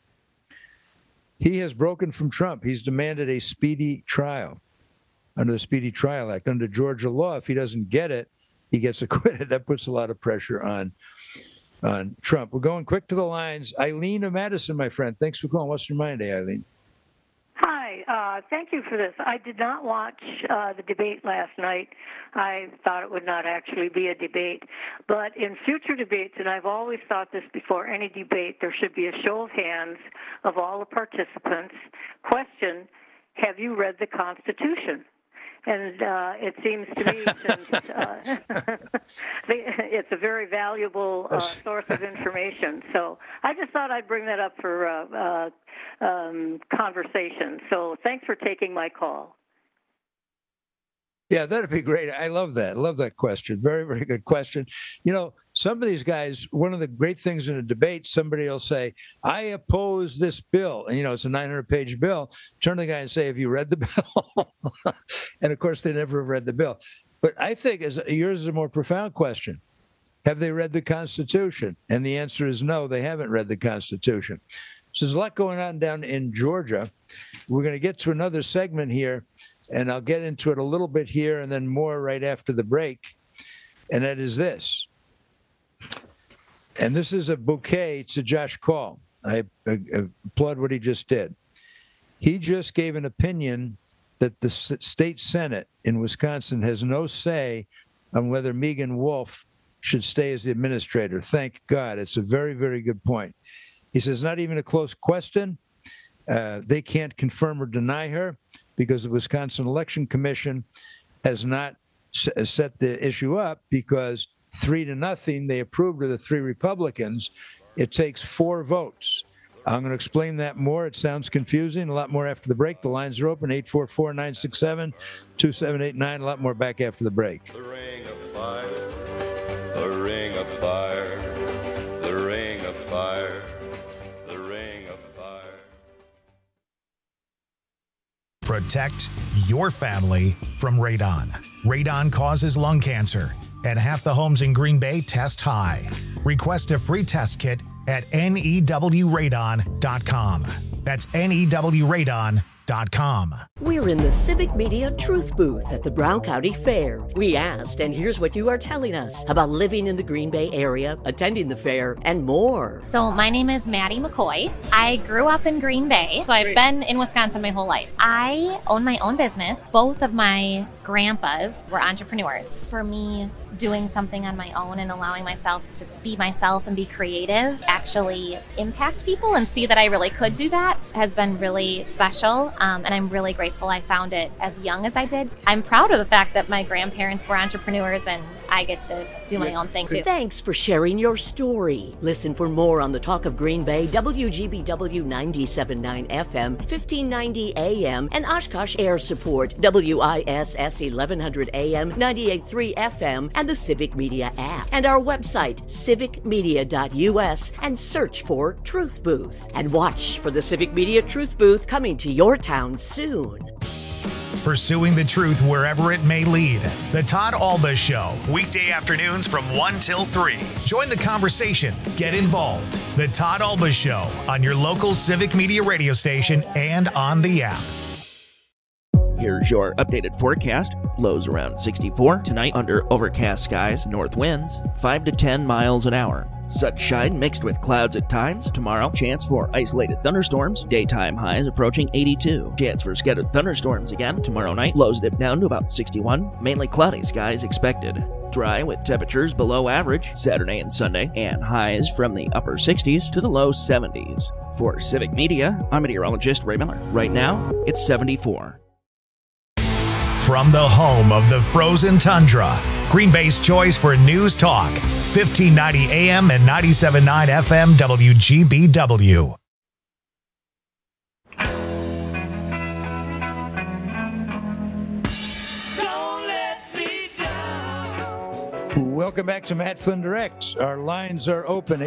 He has broken from Trump. He's demanded a speedy trial under the Speedy Trial Act. Under Georgia law, if he doesn't get it, he gets acquitted. That puts a lot of pressure on Trump. We're going quick to the lines. Eileen of Madison, my friend. Thanks for calling. What's your mind today, Eileen? Hi. Thank you for this. I did not watch the debate last night. I thought it would not actually be a debate. But in future debates, and I've always thought this before any debate, there should be a show of hands of all the participants. Question, have you read the Constitution? And it seems to me, since it's a very valuable source of information. So I just thought I'd bring that up for conversation. So thanks for taking my call. Yeah, that'd be great. I love that. I love that question. Very, very good question. You know, some of these guys, one of the great things in a debate, somebody will say, I oppose this bill. And, you know, it's a 900-page bill. Turn to the guy and say, have you read the bill? And, of course, they never have read the bill. But I think yours is a more profound question. Have they read the Constitution? And the answer is no, they haven't read the Constitution. So there's a lot going on down in Georgia. We're going to get to another segment here, and I'll get into it a little bit here and then more right after the break. And that is this. And this is a bouquet to Josh Kaul. I applaud what he just did. He just gave an opinion that the state Senate in Wisconsin has no say on whether Megan Wolf should stay as the administrator. Thank God. It's a very, very good point. He says, not even a close question. They can't confirm or deny her because the Wisconsin Election Commission has not set the issue up because 3-0, they approved of the 3 Republicans. It takes 4 votes. I'm going to explain that more. It sounds confusing. A lot more after the break. The lines are open, 844-967-2789. A lot more back after the break. The ring of fire, the ring of fire, the ring of fire, the ring of fire. Protect your family from radon. Radon causes lung cancer, and half the homes in Green Bay test high. Request a free test kit at newradon.com. That's newradon.com. We're in the Civic Media Truth Booth at the Brown County Fair. We asked, and here's what you are telling us about living in the Green Bay area, attending the fair, and more. So my name is Maddie McCoy. I grew up in Green Bay, so I've been in Wisconsin my whole life. I own my own business. Both of my grandpas were entrepreneurs. For me, doing something on my own and allowing myself to be myself and be creative actually impact people and see that I really could do that has been really special. And I'm really grateful I found it as young as I did. I'm proud of the fact that my grandparents were entrepreneurs and I get to do my own thing too. Thanks for sharing your story. Listen for more on the Talk of Green Bay, WGBW 97.9 FM, 1590 AM, and Oshkosh Air Support, WISS 1100 AM, 98.3 FM, and the Civic Media app. And our website, civicmedia.us, and search for Truth Booth. And watch for the Civic Media Truth Booth coming to your town soon. Pursuing the truth wherever it may lead. The Todd Alba Show, weekday afternoons from 1 till 3. Join the conversation. Get involved. The Todd Alba Show on your local Civic Media radio station and on the app. Here's your updated forecast. Lows around 64. Tonight under overcast skies, north winds 5 to 10 miles an hour. Sunshine mixed with clouds at times. Tomorrow, chance for isolated thunderstorms. Daytime highs approaching 82. Chance for scattered thunderstorms again tomorrow night. Lows dip down to about 61. Mainly cloudy skies expected. Dry with temperatures below average Saturday and Sunday, and highs from the upper 60s to the low 70s. For Civic Media, I'm meteorologist Ray Miller. Right now, it's 74. From the home of the frozen tundra, Green Bay's choice for news talk, 1590 AM and 97.9 FM WGBW. Welcome back to Matt Flynn Direct. Our lines are open,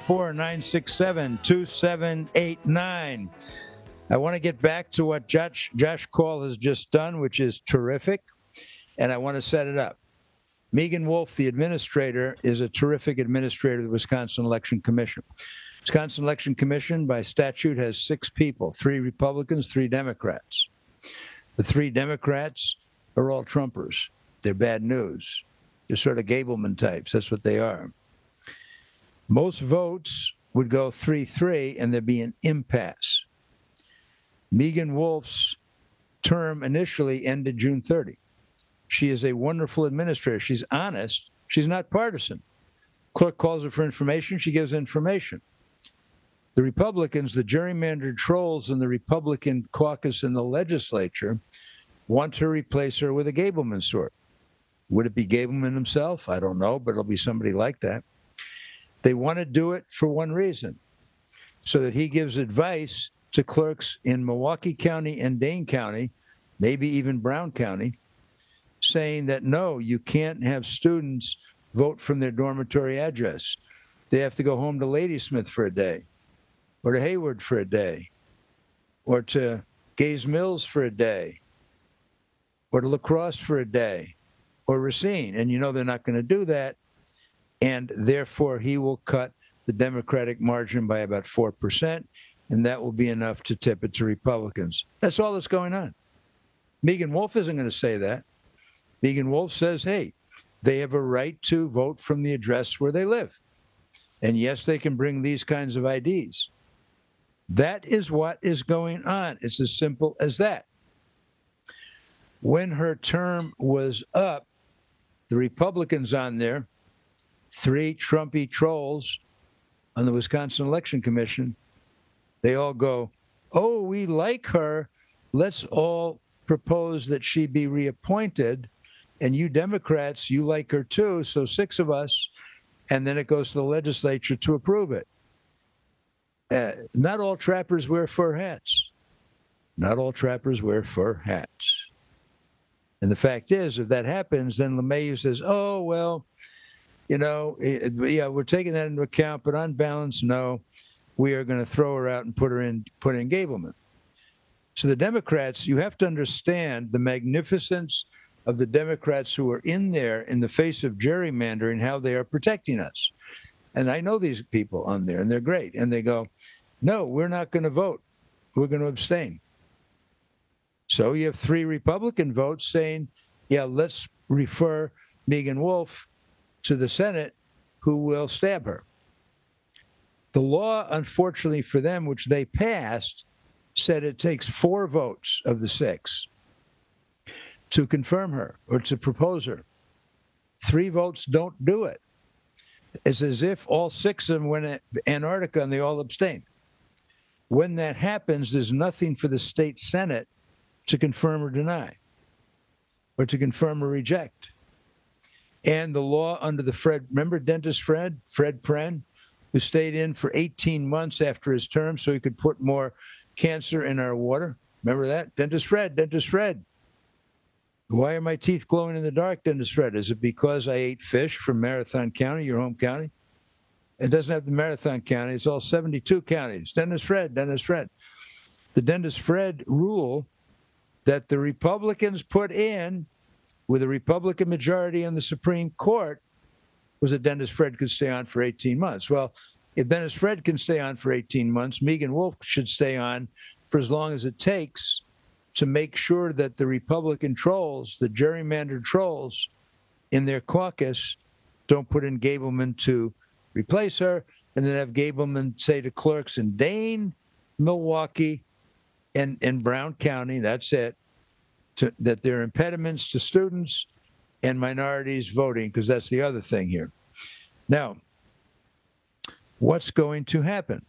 844-967-2789. I want to get back to what Josh Call has just done, which is terrific, and I want to set it up. Megan Wolf, the administrator, is a terrific administrator of the Wisconsin Election Commission. Wisconsin Election Commission, by statute, has 6 people, 3 Republicans, 3 Democrats. The 3 Democrats are all Trumpers. They're bad news. They're sort of Gableman types. That's what they are. Most votes would go 3-3, and there'd be an impasse. Megan Wolf's term initially ended June 30. She is a wonderful administrator. She's honest. She's not partisan. Clerk calls her for information. She gives information. The Republicans, the gerrymandered trolls in the Republican caucus in the legislature, want to replace her with a Gableman sort. Would it be Gableman himself? I don't know, but it'll be somebody like that. They want to do it for one reason, so that he gives advice to clerks in Milwaukee County and Dane County, maybe even Brown County, saying that, no, you can't have students vote from their dormitory address. They have to go home to Ladysmith for a day, or to Hayward for a day, or to Gaze Mills for a day, or to La Crosse for a day, or Racine. And you know they're not going to do that, and therefore he will cut the Democratic margin by about 4%. And that will be enough to tip it to Republicans. That's all that's going on. Megan Wolf isn't going to say that. Megan Wolf says, hey, they have a right to vote from the address where they live. And yes, they can bring these kinds of IDs. That is what is going on. It's as simple as that. When her term was up, the Republicans on there, 3 Trumpy trolls on the Wisconsin Election Commission, they all go, oh, we like her. Let's all propose that she be reappointed. And you Democrats, you like her too. So 6 of us. And then it goes to the legislature to approve it. Not all trappers wear fur hats. Not all trappers wear fur hats. And the fact is, if that happens, then LeMahieu says, oh, well, you know, yeah, we're taking that into account. But on balance, no. We are going to throw her out and put in Gableman. So the Democrats, you have to understand the magnificence of the Democrats who are in there in the face of gerrymandering, how they are protecting us. And I know these people on there, and they're great. And they go, no, we're not going to vote. We're going to abstain. So you have 3 Republican votes saying, yeah, let's refer Megan Wolf to the Senate, who will stab her. The law, unfortunately for them, which they passed, said it takes 4 votes of the 6 to confirm her or to propose her. 3 votes don't do it. It's as if all 6 of them went to Antarctica and they all abstained. When that happens, there's nothing for the state Senate to confirm or deny, or to confirm or reject. And the law under the remember dentist Fred Pren, who stayed in for 18 months after his term so he could put more cancer in our water? Remember that? Dentist Fred. Why are my teeth glowing in the dark, Dentist Fred? Is it because I ate fish from Marathon County, your home county? It doesn't have the Marathon County. It's all 72 counties. Dentist Fred. The Dentist Fred rule that the Republicans put in with a Republican majority in the Supreme Court was that Dentist Fred could stay on for 18 months. Well, if Dentist Fred can stay on for 18 months, Megan Wolf should stay on for as long as it takes to make sure that the Republican trolls, the gerrymandered trolls in their caucus, don't put in Gableman to replace her, and then have Gableman say to clerks in Dane, Milwaukee, and Brown County, that's it, that there are impediments to students and minorities voting, because that's the other thing here. Now, what's going to happen?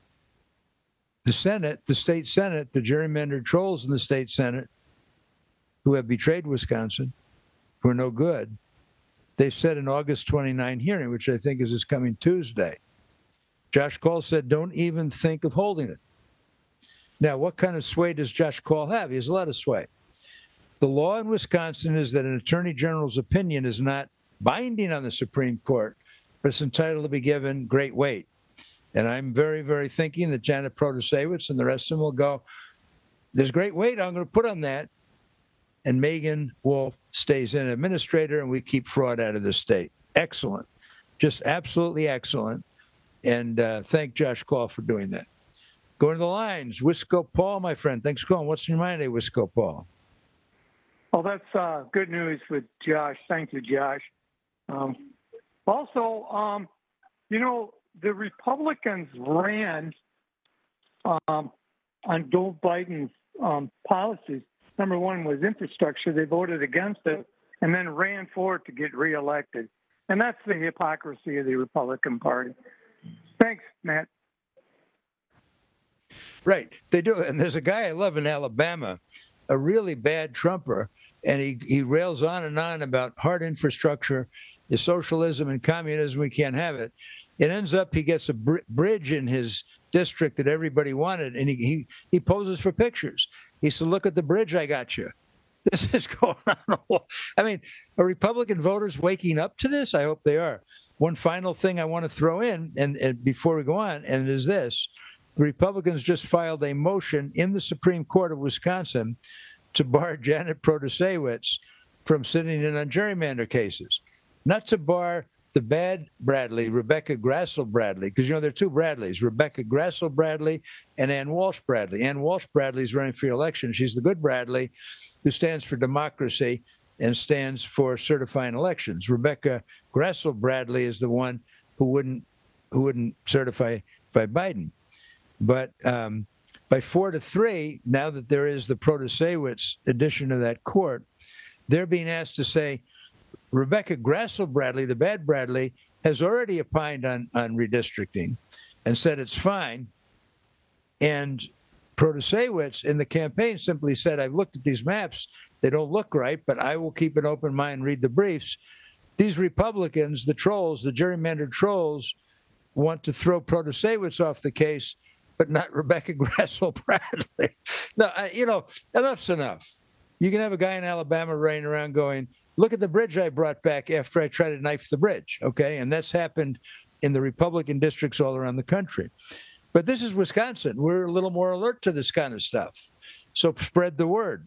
The Senate, the state Senate, the gerrymandered trolls in the state Senate who have betrayed Wisconsin, who are no good, they've set an August 29 hearing, which I think is this coming Tuesday. Josh Call said, don't even think of holding it. Now, what kind of sway does Josh Call have? He has a lot of sway. The law in Wisconsin is that an attorney general's opinion is not binding on the Supreme Court, but it's entitled to be given great weight. And I'm very, very thinking that Janet Protasewicz and the rest of them will go, there's great weight I'm going to put on that. And Megan Wolf stays in administrator, and we keep fraud out of the state. Excellent. Just absolutely excellent. And thank Josh Call for doing that. Going to the lines, Wisco Paul, my friend. Thanks for calling. What's in your mind today, Wisco Paul? Well, that's good news with Josh. Thank you, Josh. Also, the Republicans ran on Joe Biden's policies. Number one was infrastructure. They voted against it and then ran for it to get reelected. And that's the hypocrisy of the Republican Party. Thanks, Matt. Right. They do. And there's a guy I love in Alabama, a really bad Trumper, and he rails on and on about hard infrastructure, the socialism and communism, we can't have it. It ends up he gets a bridge in his district that everybody wanted, and he poses for pictures. He said, look at the bridge I got you. This is going on. I mean, are Republican voters waking up to this? I hope they are. One final thing I want to throw in, and before we go on, and it is this. The Republicans just filed a motion in the Supreme Court of Wisconsin to bar Janet Protasewicz from sitting in on gerrymander cases. Not to bar the bad Bradley, Rebecca Grassel Bradley, because, there are 2 Bradleys, Rebecca Grassel Bradley and Ann Walsh Bradley. Ann Walsh Bradley is running for election. She's the good Bradley who stands for democracy and stands for certifying elections. Rebecca Grassel Bradley is the one who wouldn't certify Biden. But by 4-3, now that there is the Protasewicz addition of that court, they're being asked to say, Rebecca Grassel Bradley, the bad Bradley, has already opined on redistricting and said it's fine. And Protasewicz in the campaign simply said, I've looked at these maps. They don't look right, but I will keep an open mind and read the briefs. These Republicans, the trolls, the gerrymandered trolls, want to throw Protasewicz off the case, but not Rebecca Grassel Bradley. No, enough's enough. You can have a guy in Alabama running around going, look at the bridge I brought back after I tried to knife the bridge, okay? And that's happened in the Republican districts all around the country. But this is Wisconsin. We're a little more alert to this kind of stuff. So spread the word.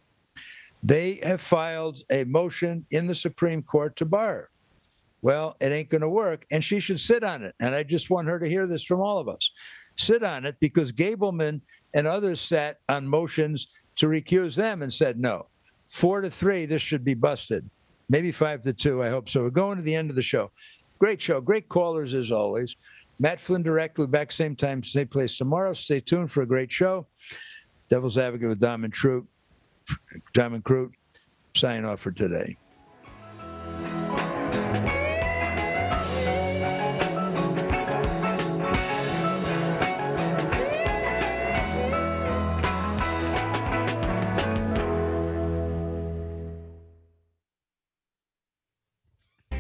They have filed a motion in the Supreme Court to bar her. Well, it ain't going to work, and she should sit on it. And I just want her to hear this from all of us. Sit on it, because Gableman and others sat on motions to recuse them and said no. 4-3, this should be busted. Maybe 5-2, I hope so. We're going to the end of the show. Great show. Great callers as always. Matt Flynn Direct. We'll be back same time, same place tomorrow. Stay tuned for a great show. Devil's Advocate with Diamond Crute. Sign off for today.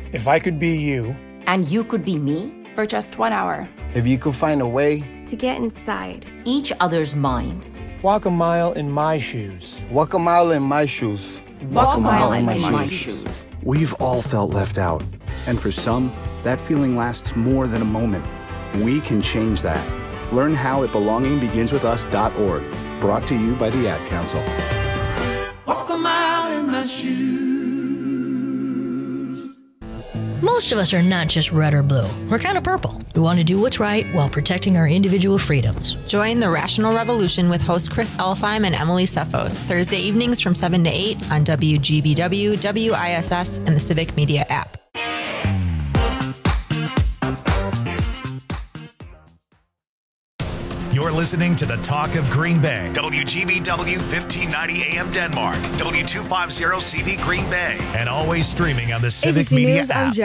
If I could be you. And you could be me? For just 1 hour. If you could find a way. To get inside. Each other's mind. Walk a mile in my shoes. Walk a mile in my shoes. Walk a mile in my shoes. We've all felt left out. And for some, that feeling lasts more than a moment. We can change that. Learn how at belongingbeginswithus.org. Brought to you by the Ad Council. Walk a mile in my shoes. Most of us are not just red or blue. We're kind of purple. We want to do what's right while protecting our individual freedoms. Join the Rational Revolution with host Chris Elfheim and Emily Cephos, Thursday evenings from 7 to 8 on WGBW, WISS, and the Civic Media app. You're listening to the Talk of Green Bay. WGBW 1590 AM Denmark. W250 CD Green Bay. And always streaming on the Civic ABC Media News, app.